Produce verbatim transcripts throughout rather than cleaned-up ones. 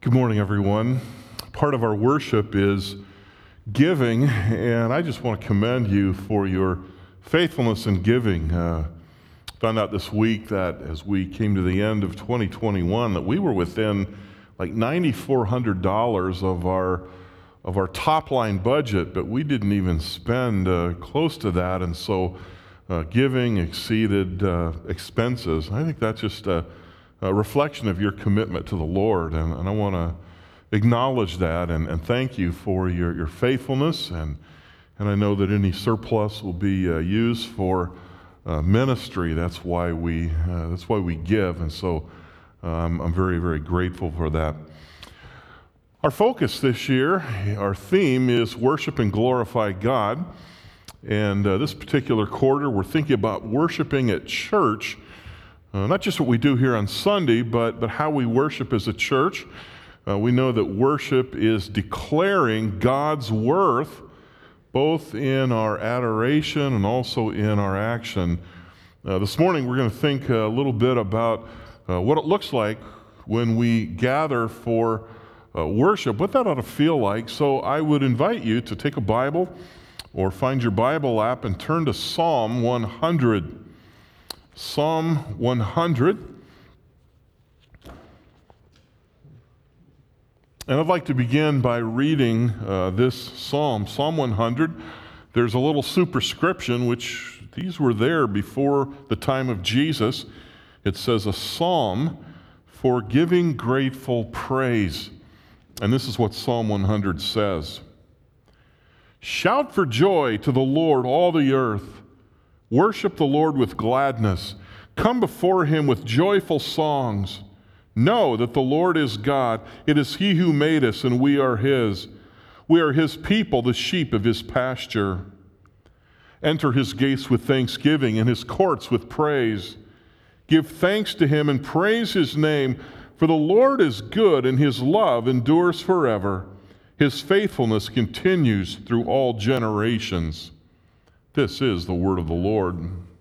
Good morning, everyone. Part of our worship is giving, and I just want to commend you for your faithfulness in giving. Uh, found out this week that as we came to the end of twenty twenty-one, that we were within like nine thousand four hundred dollars of our of our top line budget, but we didn't even spend uh, close to that, and so uh, giving exceeded uh, expenses. I think that's just a A reflection of your commitment to the Lord, and, and I want to acknowledge that and, and thank you for your, your faithfulness, and and I know that any surplus will be uh, used for uh, ministry. That's why we uh, that's why we give, and so um, I'm very very grateful for that. Our focus this year, our theme is worship and glorify God, and uh, this particular quarter we're thinking about worshiping at church. Uh, not just what we do here on Sunday, but, but how we worship as a church. Uh, we know that worship is declaring God's worth both in our adoration and also in our action. Uh, this morning we're going to think a little bit about uh, what it looks like when we gather for uh, worship, what that ought to feel like. So I would invite you to take a Bible or find your Bible app and turn to Psalm one hundred. Psalm one hundred. And I'd like to begin by reading uh, this psalm. Psalm one hundred, there's a little superscription, which these were there before the time of Jesus. It says, a psalm for giving grateful praise. And this is what Psalm one hundred says. Shout for joy to the Lord, all the earth. Worship the Lord with gladness. Come before him with joyful songs. Know that the Lord is God. It is he who made us, and we are his. We are his people, the sheep of his pasture. Enter his gates with thanksgiving and his courts with praise. Give thanks to him and praise his name, for the Lord is good, and his love endures forever. His faithfulness continues through all generations. This is the word of the Lord.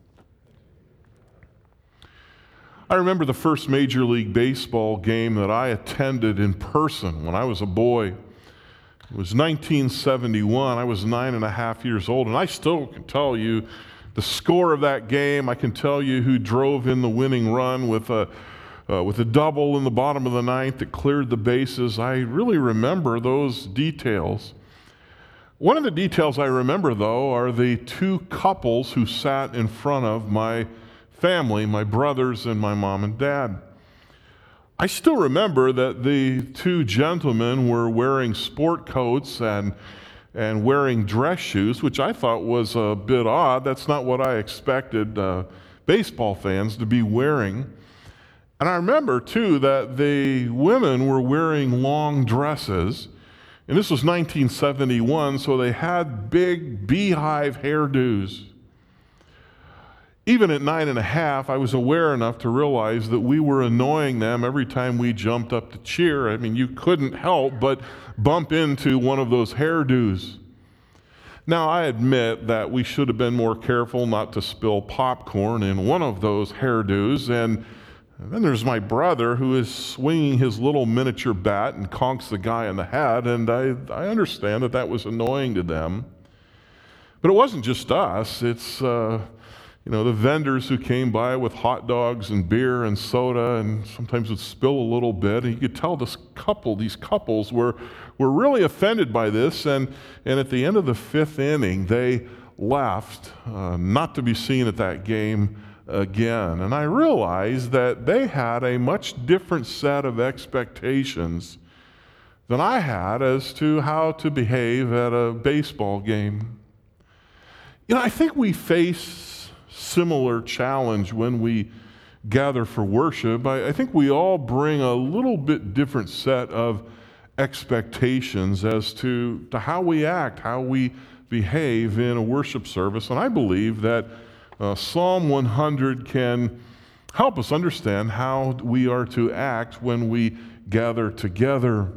I remember the first Major League Baseball game that I attended in person when I was a boy. It was nineteen seventy-one. I was nine and a half years old, and I still can tell you the score of that game. I can tell you who drove in the winning run with a uh, with a double in the bottom of the ninth that cleared the bases. I really remember those details. One of the details I remember, though, are the two couples who sat in front of my family, my brothers and my mom and dad. I still remember that the two gentlemen were wearing sport coats and, and wearing dress shoes, which I thought was a bit odd. That's not what I expected uh, baseball fans to be wearing. And I remember, too, that the women were wearing long dresses. And this was nineteen seventy-one, so they had big beehive hairdos. Even at nine and a half, I was aware enough to realize that we were annoying them every time we jumped up to cheer. I mean, you couldn't help but bump into one of those hairdos. Now, I admit that we should have been more careful not to spill popcorn in one of those hairdos, and And then there's my brother who is swinging his little miniature bat and conks the guy in the head, and I, I understand that that was annoying to them. But it wasn't just us. It's, uh, you know, the vendors who came by with hot dogs and beer and soda and sometimes would spill a little bit, and you could tell this couple, these couples were, were really offended by this, and, and at the end of the fifth inning, they left, uh, not to be seen at that game again. And I realized that they had a much different set of expectations than I had as to how to behave at a baseball game. You know, I think we face similar challenge when we gather for worship. I, I think we all bring a little bit different set of expectations as to, to how we act, how we behave in a worship service. And I believe that Uh, Psalm one hundred can help us understand how we are to act when we gather together.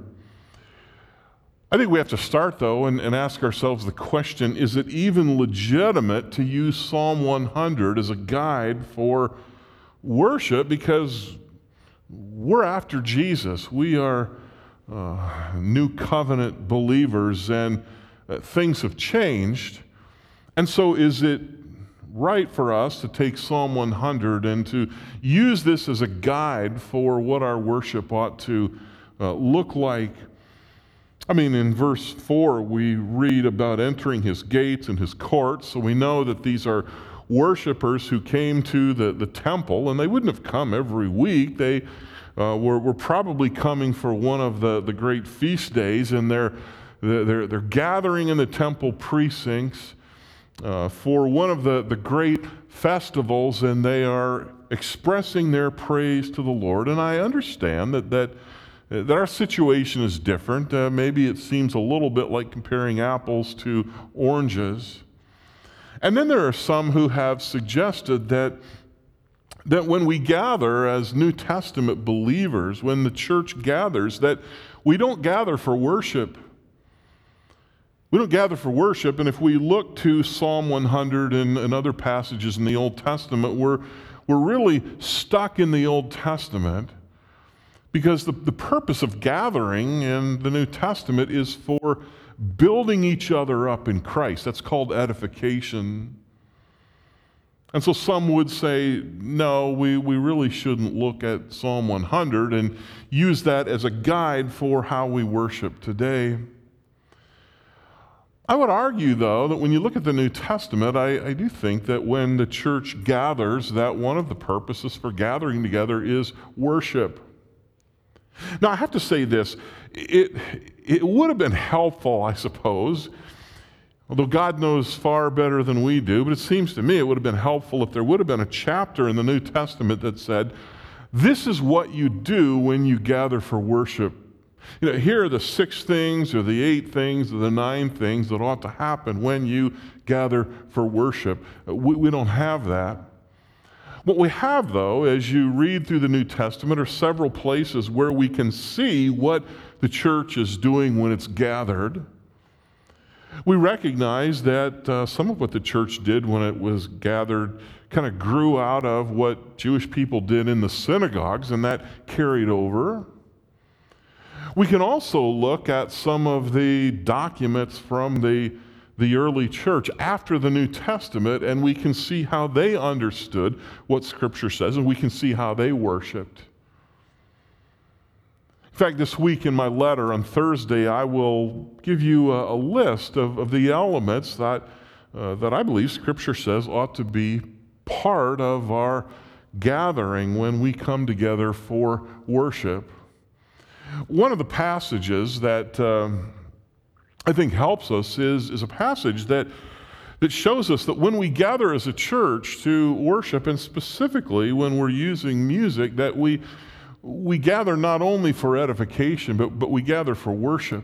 I think we have to start, though, and, and ask ourselves the question, is it even legitimate to use Psalm one hundred as a guide for worship? Because we're after Jesus. We are uh, new covenant believers, and uh, things have changed. And so is it right for us to take Psalm one hundred and to use this as a guide for what our worship ought to uh, look like? I mean, in verse four, we read about entering his gates and his courts, so we know that these are worshipers who came to the, the temple, and they wouldn't have come every week. They uh, were, were probably coming for one of the, the great feast days, and they're, they're, they're gathering in the temple precincts uh, for one of the, the great festivals, and they are expressing their praise to the Lord. And I understand that that that our situation is different. Uh, maybe it seems a little bit like comparing apples to oranges. And then there are some who have suggested that, that when we gather as New Testament believers, when the church gathers, that we don't gather for worship. We don't gather for worship, and if we look to Psalm one hundred and, and other passages in the Old Testament, we're, we're really stuck in the Old Testament. Because the, the purpose of gathering in the New Testament is for building each other up in Christ. That's called edification. And so some would say, no, we, we really shouldn't look at Psalm one hundred and use that as a guide for how we worship today. I would argue, though, that when you look at the New Testament, I, I do think that when the church gathers, that one of the purposes for gathering together is worship. Now, I have to say this, it, it would have been helpful, I suppose, although God knows far better than we do, but it seems to me it would have been helpful if there would have been a chapter in the New Testament that said, this is what you do when you gather for worship. You know, here are the six things or the eight things or the nine things that ought to happen when you gather for worship. We, we don't have that. What we have, though, as you read through the New Testament, are several places where we can see what the church is doing when it's gathered. We recognize that uh, some of what the church did when it was gathered kind of grew out of what Jewish people did in the synagogues, and that carried over. We can also look at some of the documents from the the early church after the New Testament, and we can see how they understood what Scripture says, and we can see how they worshiped. In fact, this week in my letter on Thursday, I will give you a, a list of, of the elements that, uh, that I believe Scripture says ought to be part of our gathering when we come together for worship. One of the passages that um, I think helps us is, is a passage that, that shows us that when we gather as a church to worship, and specifically when we're using music, that we, we gather not only for edification, but, but we gather for worship.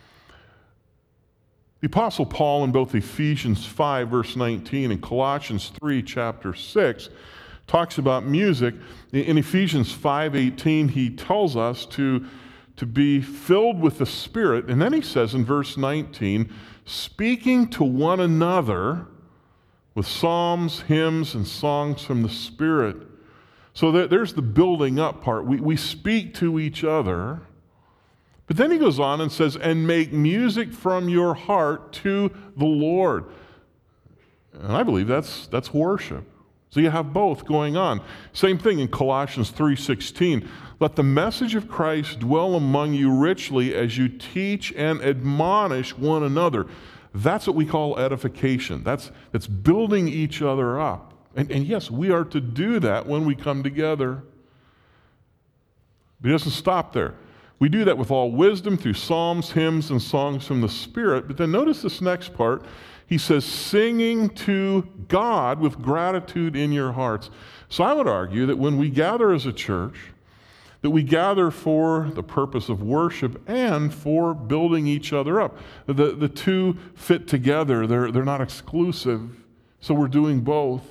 The Apostle Paul in both Ephesians five, verse nineteen, and Colossians three, chapter six, talks about music. In Ephesians five eighteen, he tells us to to be filled with the Spirit. And then he says in verse nineteen, speaking to one another with psalms, hymns, and songs from the Spirit. So that there's the building up part. We, we speak to each other. But then he goes on and says, and make music from your heart to the Lord. And I believe that's, that's worship. So you have both going on. Same thing in Colossians three sixteen. Let the message of Christ dwell among you richly as you teach and admonish one another. That's what we call edification. That's, that's building each other up. And, and yes, we are to do that when we come together. But it doesn't stop there. We do that with all wisdom through psalms, hymns, and songs from the Spirit. But then notice this next part. He says, singing to God with gratitude in your hearts. So I would argue that when we gather as a church, that we gather for the purpose of worship and for building each other up. The, the two fit together. They're, they're not exclusive. So we're doing both.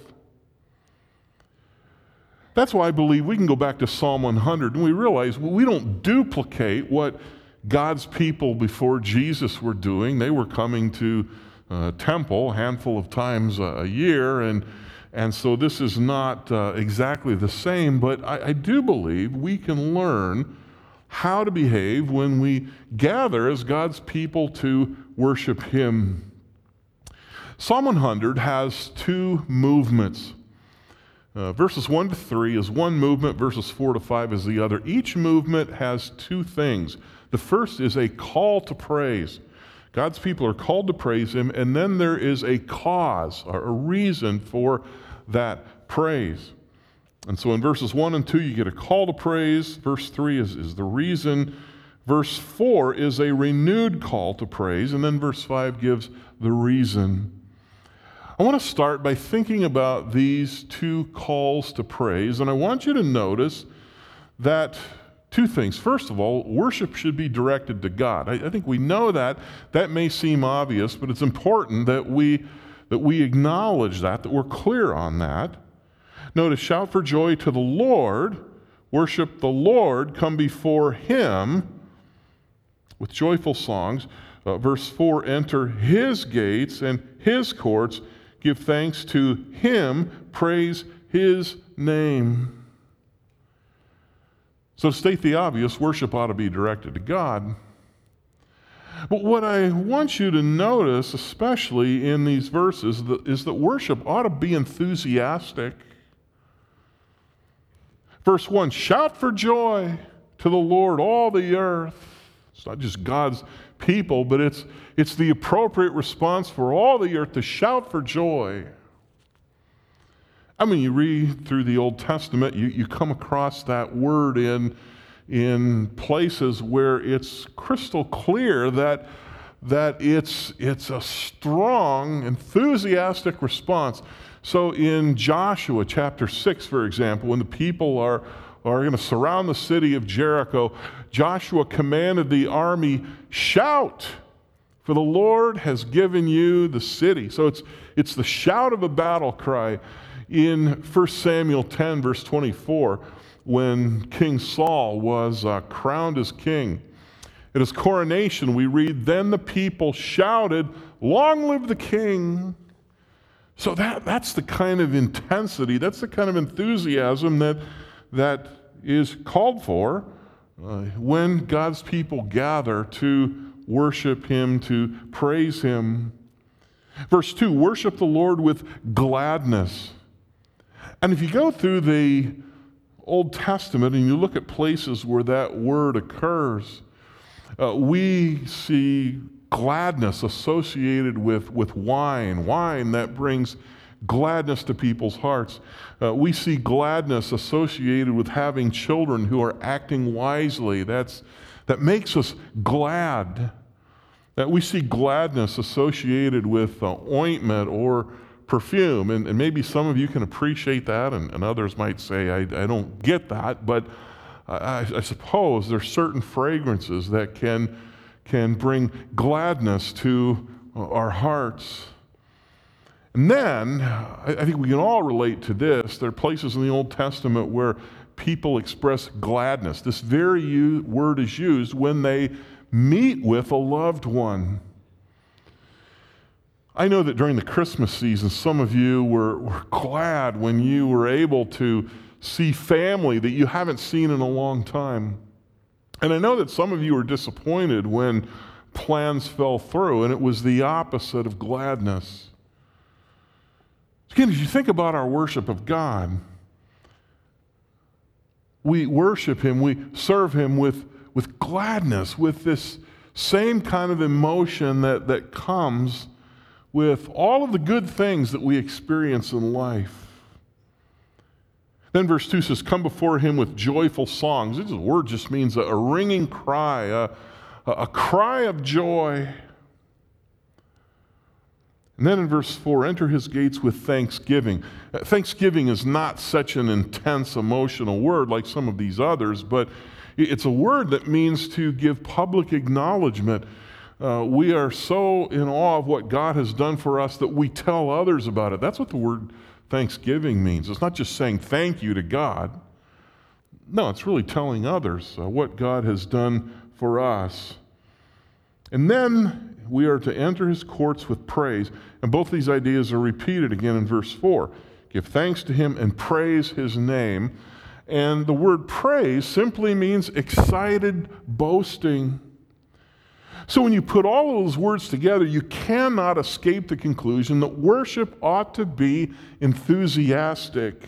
That's why I believe we can go back to Psalm one hundred and we realize we don't duplicate what God's people before Jesus were doing. They were coming to uh, temple a handful of times a year, and And so this is not uh, exactly the same, but I, I do believe we can learn how to behave when we gather as God's people to worship Him. Psalm one hundred has two movements. Uh, verses one to three is one movement, verses four to five is the other. Each movement has two things. The first is a call to praise. God's people are called to praise Him, and then there is a cause, or a reason for that praise. And so in verses one and two, you get a call to praise. Verse three is, is the reason. Verse four is a renewed call to praise. And then verse five gives the reason. I want to start by thinking about these two calls to praise. And I want you to notice that two things. First of all, worship should be directed to God. I, I think we know that. That may seem obvious, but it's important that we, that we acknowledge that, that we're clear on that. Notice, shout for joy to the Lord, worship the Lord, come before Him with joyful songs. Uh, verse four, enter His gates and His courts, give thanks to Him, praise His name. So to state the obvious, worship ought to be directed to God. But what I want you to notice, especially in these verses, is that worship ought to be enthusiastic. Verse one, shout for joy to the Lord, all the earth. It's not just God's people, but it's, it's the appropriate response for all the earth to shout for joy. I mean, you read through the Old Testament, you, you come across that word in, in places where it's crystal clear that, that it's, it's a strong, enthusiastic response. So in Joshua chapter six, for example, when the people are, are going to surround the city of Jericho, Joshua commanded the army, shout, for the Lord has given you the city. So it's, it's the shout of a battle cry. In First Samuel ten, verse twenty-four, when King Saul was uh, crowned as king, at his coronation we read, then the people shouted, long live the king. So that, that's the kind of intensity, that's the kind of enthusiasm that, that is called for uh, when God's people gather to worship Him, to praise Him. Verse two, worship the Lord with gladness. And if you go through the Old Testament and you look at places where that word occurs, uh, we see gladness associated with, with wine, wine that brings gladness to people's hearts. Uh, we see gladness associated with having children who are acting wisely. That's, that makes us glad. That we see gladness associated with uh, ointment or perfume, and, and maybe some of you can appreciate that, and, and others might say, I, I don't get that, but I, I suppose there's certain fragrances that can can bring gladness to our hearts. And then, I, I think we can all relate to this. There are places in the Old Testament where people express gladness. This very u- word is used when they meet with a loved one. I know that during the Christmas season, some of you were, were glad when you were able to see family that you haven't seen in a long time. And I know that some of you were disappointed when plans fell through, and it was the opposite of gladness. Again, as you think about our worship of God, we worship Him, we serve Him with, with gladness, with this same kind of emotion that, that comes with all of the good things that we experience in life. Then verse two says, come before Him with joyful songs. This word just means a, a ringing cry, a, a cry of joy. And then in verse four, enter His gates with thanksgiving. Thanksgiving is not such an intense emotional word like some of these others, but it's a word that means to give public acknowledgement. Uh, we are so in awe of what God has done for us that we tell others about it. That's what the word thanksgiving means. It's not just saying thank you to God. No, it's really telling others uh, what God has done for us. And then we are to enter His courts with praise. And both these ideas are repeated again in verse four. Give thanks to Him and praise His name. And the word praise simply means excited boasting. So when you put all of those words together, you cannot escape the conclusion that worship ought to be enthusiastic.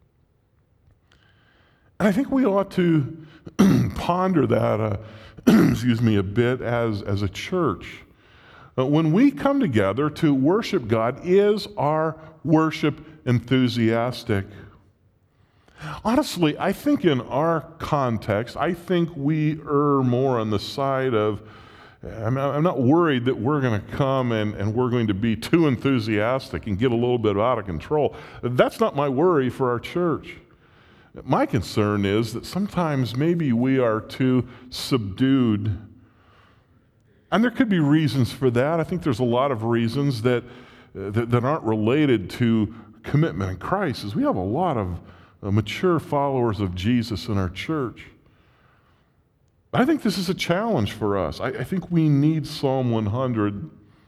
And I think we ought to ponder that, uh, excuse me, a bit as, as a church. Uh, when we come together to worship God, is our worship enthusiastic? Honestly, I think in our context, I think we err more on the side of, I'm not worried that we're going to come and, and we're going to be too enthusiastic and get a little bit out of control. That's not my worry for our church. My concern is that sometimes maybe we are too subdued. And there could be reasons for that. I think there's a lot of reasons that, that, that aren't related to commitment in Christ, as we have a lot of uh, mature followers of Jesus in our church. I think this is a challenge for us. I, I think we need Psalm one hundred.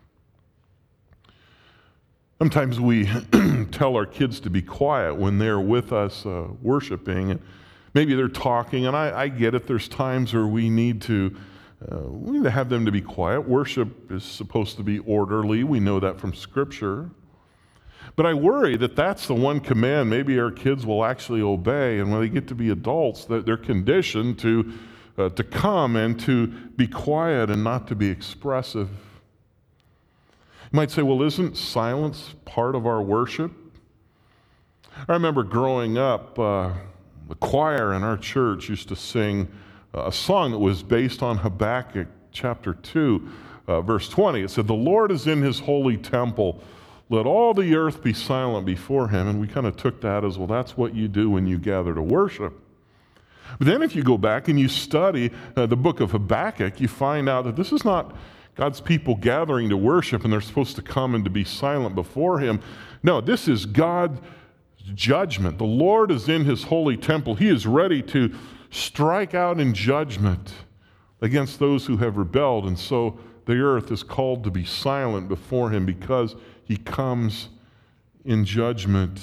Sometimes we tell our kids to be quiet when they're with us uh, worshiping. And maybe they're talking, and I, I get it. There's times where we need to uh, we need to have them to be quiet. Worship is supposed to be orderly. We know that from Scripture. But I worry that that's the one command maybe our kids will actually obey, and when they get to be adults, that they're conditioned to Uh, to come and to be quiet and not to be expressive. You might say, well, isn't silence part of our worship? I remember growing up, uh, the choir in our church used to sing uh, a song that was based on Habakkuk chapter two, uh, verse twenty. It said, "The Lord is in his holy temple. Let all the earth be silent before him." And we kind of took that as, well, that's what you do when you gather to worship. But then if you go back and you study uh, the book of Habakkuk, you find out that this is not God's people gathering to worship and they're supposed to come and to be silent before him. No, this is God's judgment. The Lord is in his holy temple. He is ready to strike out in judgment against those who have rebelled. And so the earth is called to be silent before him because he comes in judgment.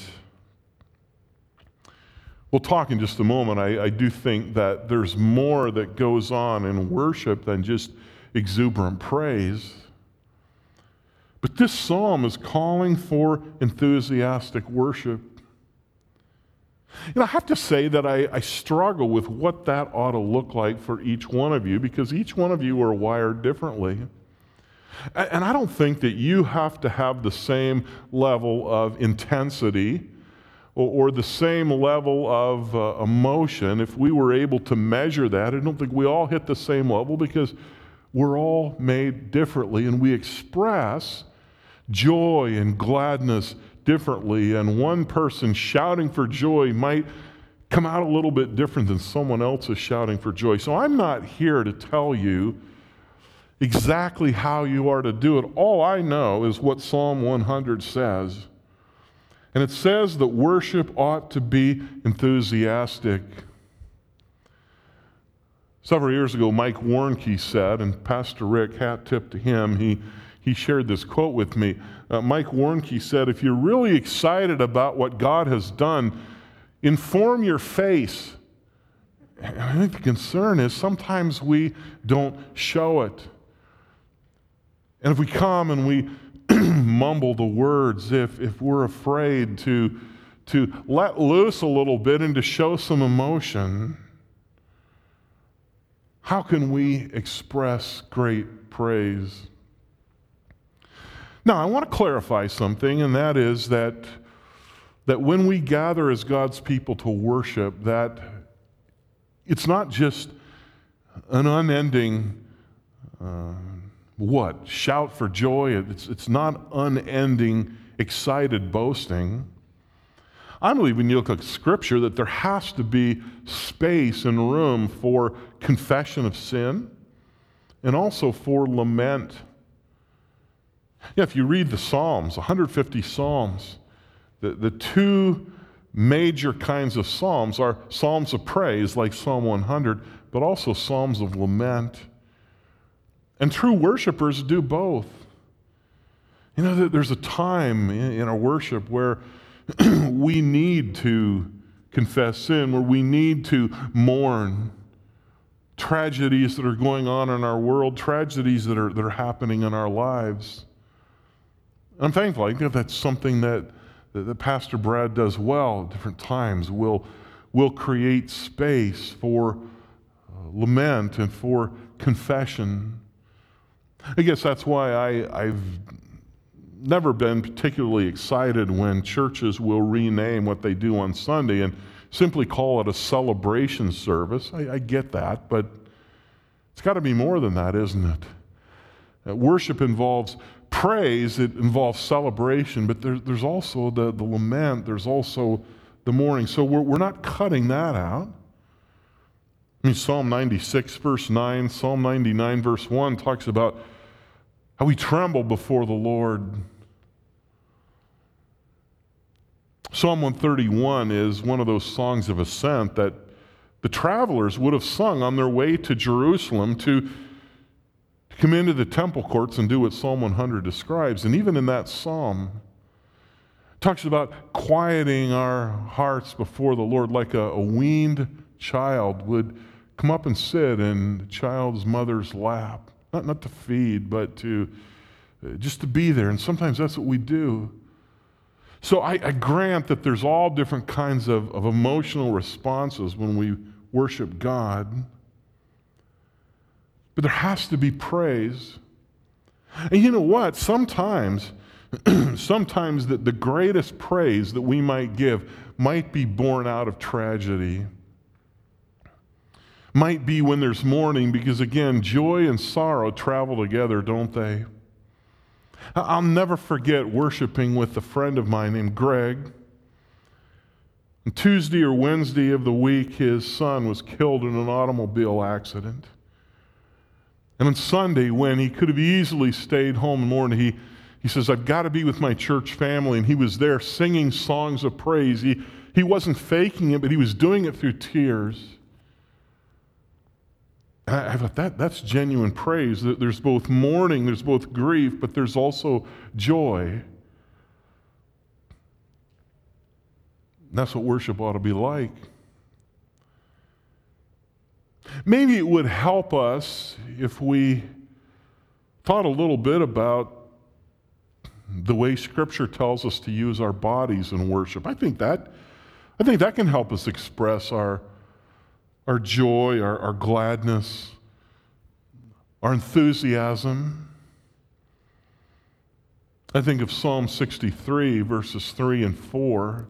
We'll talk in just a moment. I, I do think that there's more that goes on in worship than just exuberant praise. But this psalm is calling for enthusiastic worship. You know, I have to say that I, I struggle with what that ought to look like for each one of you, because each one of you are wired differently. And I don't think that you have to have the same level of intensity or, or the same level of uh, emotion. If we were able to measure that, I don't think we all hit the same level, because we're all made differently and we express joy and gladness differently. And one person shouting for joy might come out a little bit different than someone else is shouting for joy. So I'm not here to tell you exactly how you are to do it. All I know is what Psalm one hundred says. And it says that worship ought to be enthusiastic. Several years ago, Mike Warnke said, and Pastor Rick, hat tip to him, he, he shared this quote with me. Uh, Mike Warnke said, if you're really excited about what God has done, inform your face. And I think the concern is sometimes we don't show it. And if we come and we mumble the words, if, if we're afraid to, to let loose a little bit and to show some emotion, how can we express great praise? Now, I want to clarify something, and that is that, that when we gather as God's people to worship, that it's not just an unending uh, what? Shout for joy. It's, it's not unending, excited boasting. I believe when you look at Scripture that there has to be space and room for confession of sin and also for lament. Yeah, if you read the Psalms, one hundred fifty Psalms, the, the two major kinds of Psalms are Psalms of praise like Psalm one hundred, but also Psalms of lament. And true worshipers do both. You know, there's a time in our worship where we need to confess sin, where we need to mourn tragedies that are going on in our world, tragedies that are, that are happening in our lives. I'm thankful. I think that's something that, that, that Pastor Brad does well at different times. We'll, we'll create space for uh, lament and for confession. I guess that's why I, I've never been particularly excited when churches will rename what they do on Sunday and simply call it a celebration service. I, I get that, but it's got to be more than that, isn't it? Uh, worship involves praise, it involves celebration, but there, there's also the, the lament, there's also the mourning. So we're, we're not cutting that out. I mean, Psalm ninety-six, verse nine, Psalm ninety-nine, verse one talks about how we tremble before the Lord. Psalm one thirty-one is one of those songs of ascent that the travelers would have sung on their way to Jerusalem to, to come into the temple courts and do what Psalm one hundred describes. And even in that psalm, it talks about quieting our hearts before the Lord like a, a weaned child would come up and sit in the child's mother's lap. Not, not to feed, but to uh, just to be there. And sometimes that's what we do. So I, I grant that there's all different kinds of, of emotional responses when we worship God. But there has to be praise. And you know what? Sometimes, sometimes the, the greatest praise that we might give might be born out of tragedy. Might be when there's mourning, because again, joy and sorrow travel together, don't they? I'll never forget worshiping with a friend of mine named Greg. On Tuesday or Wednesday of the week, his son was killed in an automobile accident. And on Sunday, when he could have easily stayed home in the morning, he, he says, I've got to be with my church family. And he was there singing songs of praise. He, he wasn't faking it, but he was doing it through tears. I thought that, that's genuine praise. There's both mourning, there's both grief, but there's also joy. That's what worship ought to be like. Maybe it would help us if we thought a little bit about the way Scripture tells us to use our bodies in worship. I think that, I think that can help us express our our joy, our, our gladness, our enthusiasm. I think of Psalm sixty-three, verses three and four.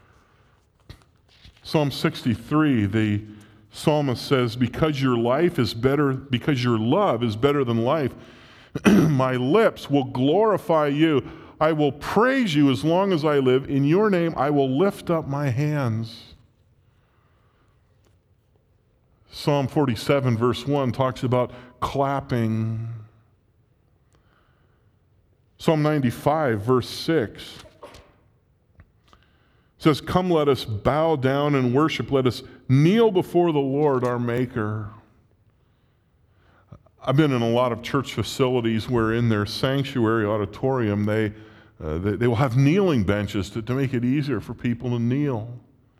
Psalm sixty-three, the psalmist says, because your life is better, because your love is better than life, my lips will glorify you. I will praise you as long as I live. In your name I will lift up my hands. Psalm forty-seven, verse one, talks about clapping. Psalm ninety-five, verse six, says, come, let us bow down and worship. Let us kneel before the Lord, our Maker. I've been in a lot of church facilities where in their sanctuary auditorium, they, uh, they, they will have kneeling benches to, to make it easier for people to kneel.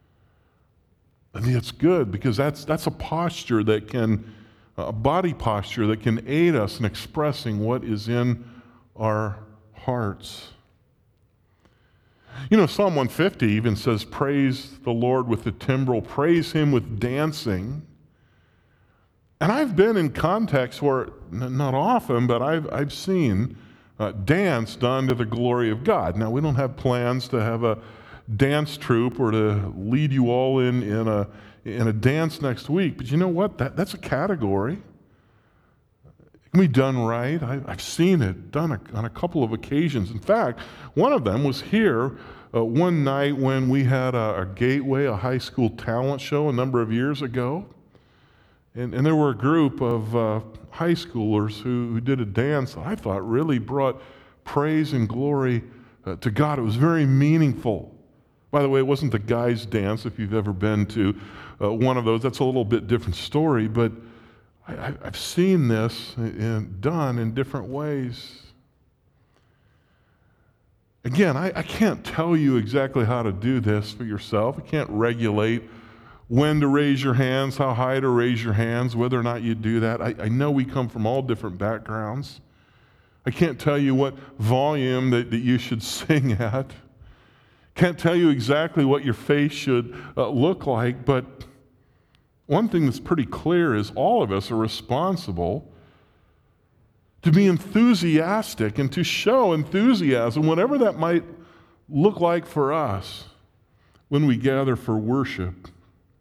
I mean, it's good because that's that's a posture that can, a body posture that can aid us in expressing what is in our hearts. You know, Psalm one fifty even says, praise the Lord with the timbrel, praise Him with dancing. And I've been in contexts where, not often, but I've, I've seen uh, dance done to the glory of God. Now, we don't have plans to have a dance troupe or to lead you all in in a in a dance next week, but you know what? That that's a category. It can be done right. I, I've seen it done a, on a couple of occasions. In fact, one of them was here uh, one night when we had a, a Gateway, a high school talent show a number of years ago, and and there were a group of uh, high schoolers who, who did a dance that I thought really brought praise and glory uh, to God. It was very meaningful. By the way, it wasn't the guys' dance, if you've ever been to uh, one of those. That's a little bit different story, but I, I've seen this in, done in different ways. Again, I, I can't tell you exactly how to do this for yourself. I can't regulate when to raise your hands, how high to raise your hands, whether or not you do that. I, I know we come from all different backgrounds. I can't tell you what volume that, that you should sing at. Can't tell you exactly what your face should uh, look like, but one thing that's pretty clear is all of us are responsible to be enthusiastic and to show enthusiasm, whatever that might look like for us when we gather for worship.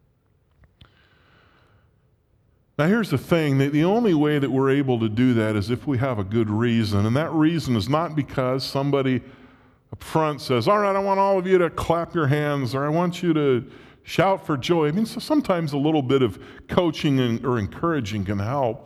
Now here's the thing, that the only way that we're able to do that is if we have a good reason, and that reason is not because somebody up front says, all right, I want all of you to clap your hands, or I want you to shout for joy. I mean, so sometimes a little bit of coaching and, or encouraging can help.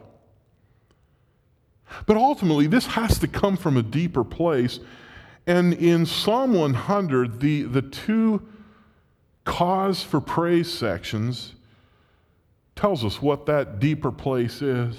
But ultimately, this has to come from a deeper place. And in Psalm one hundred, the, the two cause for praise sections tells us what that deeper place is.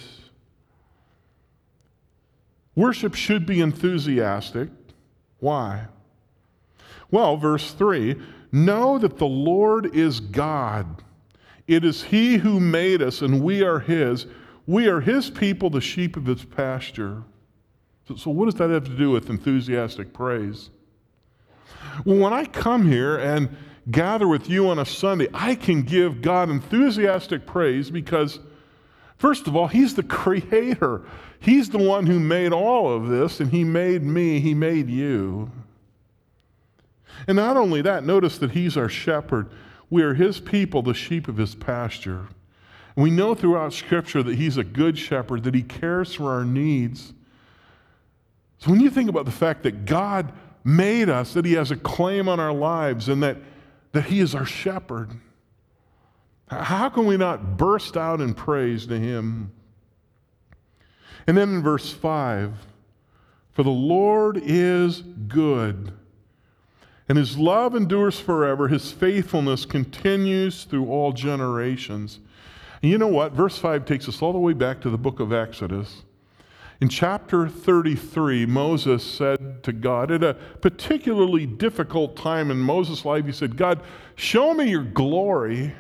Worship should be enthusiastic. Why? Well, verse three, know that the Lord is God. It is He who made us, and we are His. We are His people, the sheep of His pasture. So, so what does that have to do with enthusiastic praise? Well, when I come here and gather with you on a Sunday, I can give God enthusiastic praise because, first of all, He's the Creator. He's the one who made all of this, and He made me, He made you. And not only that, notice that He's our shepherd. We are His people, the sheep of His pasture. And we know throughout Scripture that He's a good shepherd, that He cares for our needs. So when you think about the fact that God made us, that He has a claim on our lives, and that, that He is our shepherd, how can we not burst out in praise to Him? And then in verse five, for the Lord is good, and His love endures forever. His faithfulness continues through all generations. And you know what? Verse five takes us all the way back to the book of Exodus. In chapter thirty-three, Moses said to God, at a particularly difficult time in Moses' life, he said, God, show me your glory.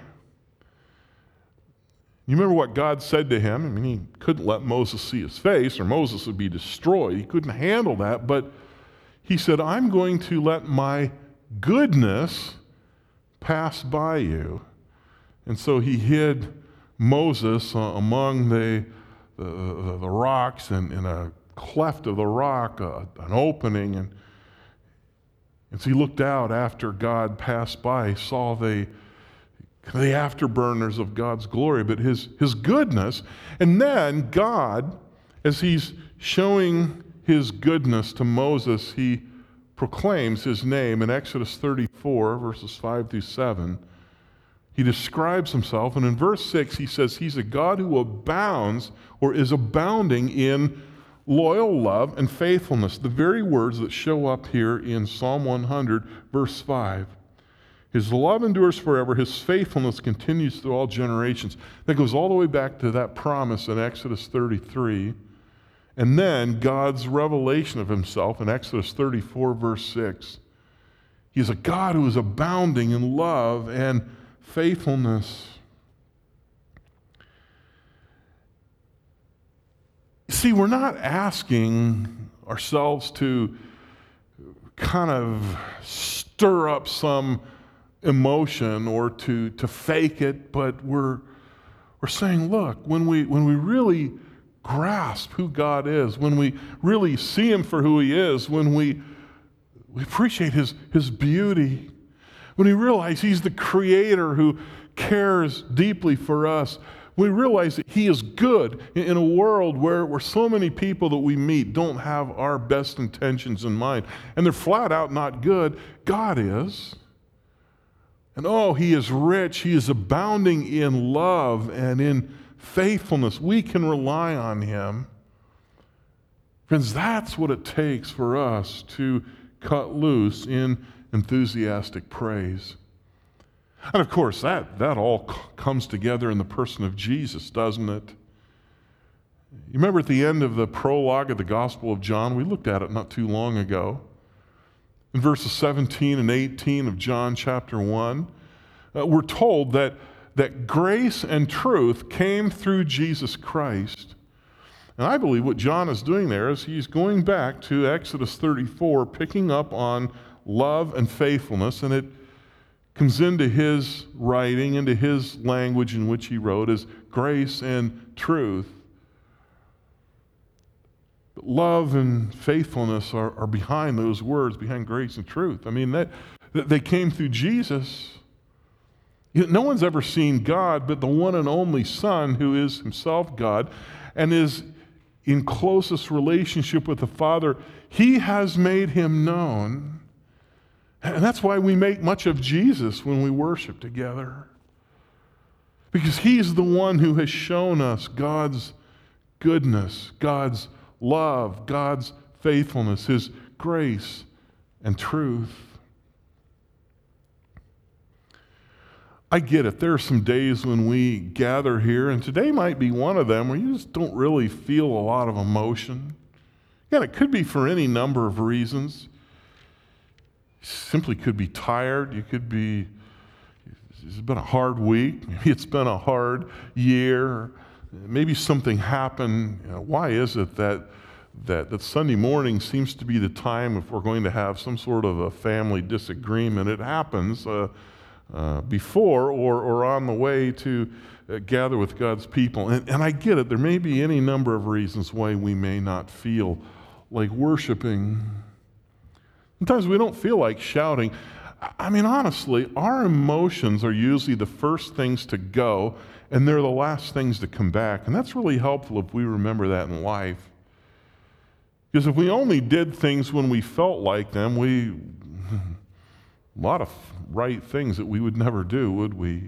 You remember what God said to him? I mean, He couldn't let Moses see His face or Moses would be destroyed. He couldn't handle that, but He said, I'm going to let my goodness pass by you. And so He hid Moses uh, among the, the, the rocks and in a cleft of the rock, uh, an opening. And, and so he looked out after God passed by. He saw the, the afterburners of God's glory, but his, his goodness. And then God, as He's showing His goodness to Moses, He proclaims His name in Exodus thirty-four, verses five through seven. He describes Himself, and in verse six, He says He's a God who abounds or is abounding in loyal love and faithfulness, the very words that show up here in Psalm one hundred, verse five. His love endures forever, His faithfulness continues through all generations. That goes all the way back to that promise in Exodus thirty-three. And then God's revelation of Himself in Exodus thirty-four, verse six. He's a God who is abounding in love and faithfulness. See, we're not asking ourselves to kind of stir up some emotion or to, to fake it, but we're, we're saying, look, when we, when we really grasp who God is, when we really see Him for who He is, when we, we appreciate His, His beauty, when we realize He's the Creator who cares deeply for us, we realize that He is good in a world where, where so many people that we meet don't have our best intentions in mind, and they're flat out not good. God is. And oh, He is rich. He is abounding in love and in faithfulness. We can rely on Him. Friends, that's what it takes for us to cut loose in enthusiastic praise. And of course, that, that all c- comes together in the person of Jesus, doesn't it? You remember at the end of the prologue of the Gospel of John, we looked at it not too long ago. In verses seventeen and eighteen of John chapter one, uh, we're told that, that grace and truth came through Jesus Christ. And I believe what John is doing there is he's going back to Exodus thirty-four, picking up on love and faithfulness, and it comes into his writing, into his language in which he wrote, as grace and truth. But love and faithfulness are, are behind those words, behind grace and truth. I mean, that, that they came through Jesus. You know, no one's ever seen God but the one and only Son, who is himself God and is in closest relationship with the Father. He has made him known. And that's why we make much of Jesus when we worship together. Because he's the one who has shown us God's goodness, God's love, God's faithfulness, his grace and truth. I get it. There are some days when we gather here, and today might be one of them, where you just don't really feel a lot of emotion. Again, it could be for any number of reasons. You simply could be tired. You could be, it's been a hard week. Maybe it's been a hard year. Maybe something happened. You know, why is it that, that that Sunday morning seems to be the time if we're going to have some sort of a family disagreement? It happens uh, uh, before or, or on the way to uh, gather with God's people. And, and I get it. There may be any number of reasons why we may not feel like worshiping. Sometimes we don't feel like shouting. I mean, honestly, our emotions are usually the first things to go, and they're the last things to come back. And that's really helpful if we remember that in life. Because if we only did things when we felt like them, we, a lot of right things that we would never do, would we?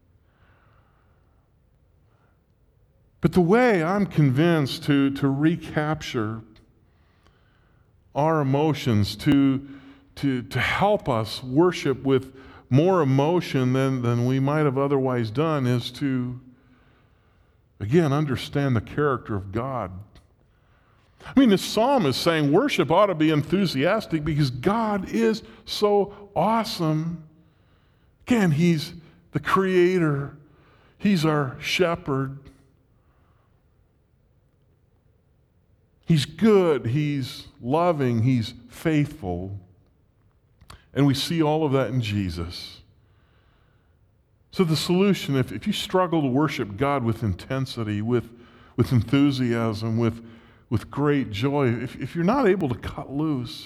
But the way I'm convinced to, to recapture our emotions, to, to, to help us worship with more emotion than, than we might have otherwise done, is to, again, understand the character of God. I mean, this psalm is saying worship ought to be enthusiastic because God is so awesome. Again, he's the creator. He's our shepherd. He's good. He's loving. He's faithful. And we see all of that in Jesus. So the solution, if, if you struggle to worship God with intensity, with, with enthusiasm, with, with great joy, if, if you're not able to cut loose,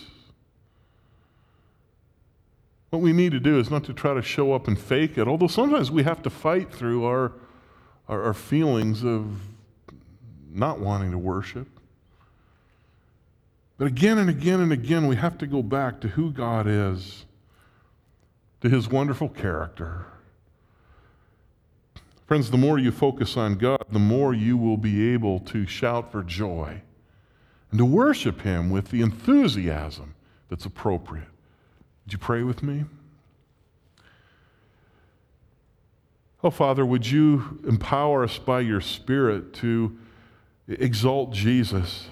what we need to do is not to try to show up and fake it, although sometimes we have to fight through our, our, our feelings of not wanting to worship. But again and again and again, we have to go back to who God is, to his wonderful character. Friends, the more you focus on God, the more you will be able to shout for joy and to worship him with the enthusiasm that's appropriate. Would you pray with me? Oh, Father, would you empower us by your Spirit to exalt Jesus?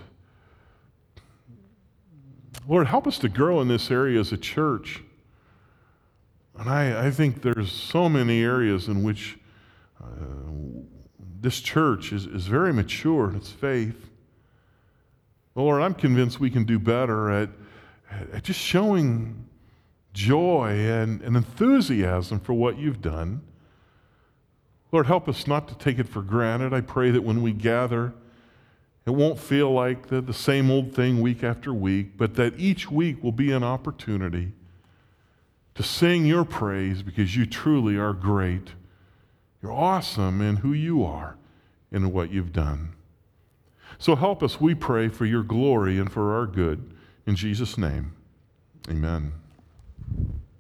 Lord, help us to grow in this area as a church. And I, I think there's so many areas in which uh, this church is, is very mature in its faith. Well, Lord, I'm convinced we can do better at, at just showing joy and, and enthusiasm for what you've done. Lord, help us not to take it for granted. I pray that when we gather, it won't feel like the, the same old thing week after week, but that each week will be an opportunity to sing your praise because you truly are great. You're awesome in who you are and in what you've done. So help us, we pray, for your glory and for our good. In Jesus' name, amen.